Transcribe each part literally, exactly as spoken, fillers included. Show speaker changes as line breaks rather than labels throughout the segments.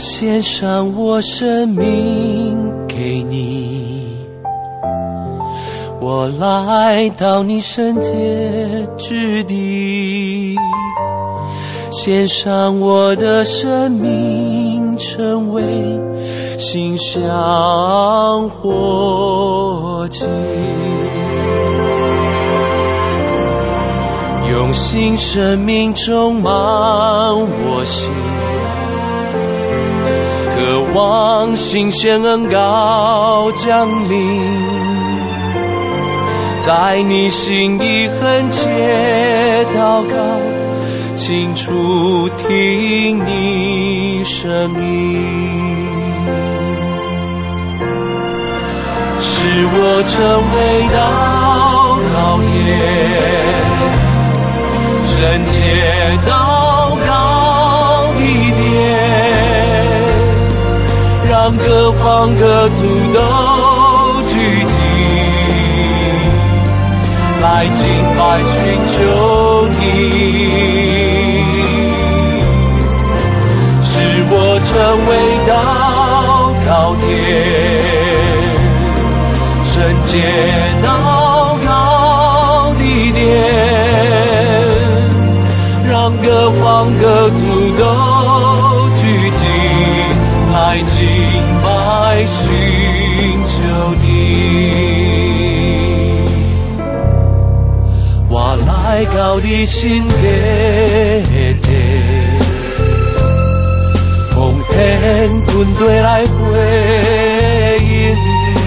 献上我生命给你，我来到你圣洁之地，献上我的生命，成为馨香火祭，用新生命充满我心，渴望新鲜恩膏降临，在你心意恳切祷告，清楚听你声音，使我成为祷告点，圣洁祷告地点，让各方各族都聚集，来敬拜寻求你，使我成为祷告点，圣洁祷告地点，让各方各族都聚集，来敬拜寻求你。我来到你心地地，奉天军队来回应，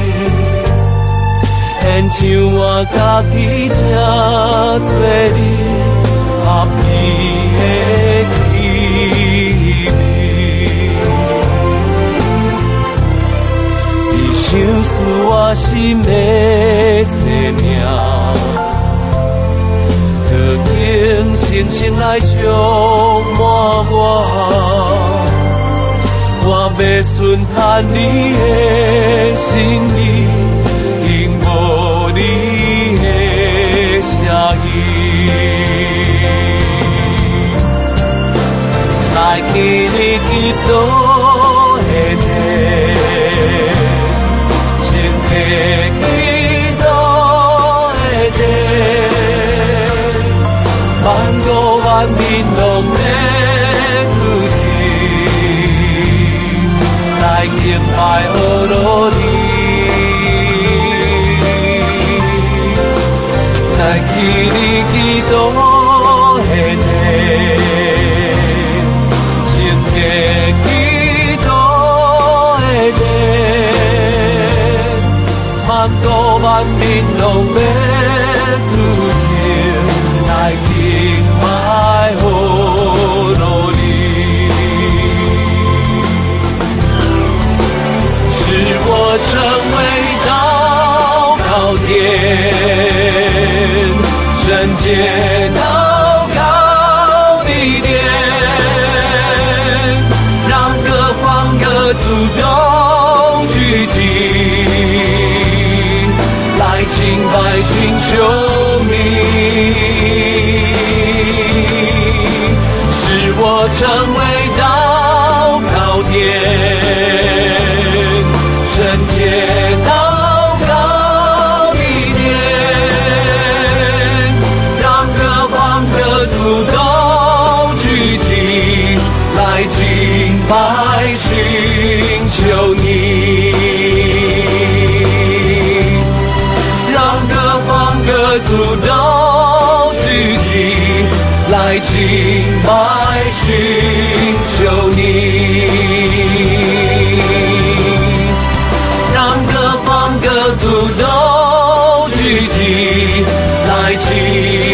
献上我家己正做你合意的器皿，你想使我心的生命，特经深深来充满我，我要顺探你的心意，听无你的声音，来去你基督的地，圣洁基督的地，万国万民拢要主持，来敬拜阿罗尼，来去你基督的地，圣洁基督的地，万国万民拢要主持，来敬拜阿罗尼，使我成为祷告点，圣洁祷告地点，让各方各族都聚集，来敬拜寻求你，使我成为祷告点，圣洁祷告地点，让各方各族都聚集，来敬拜寻求你，让各方各族都聚集，来敬拜寻求你，让各方各族都聚集，来敬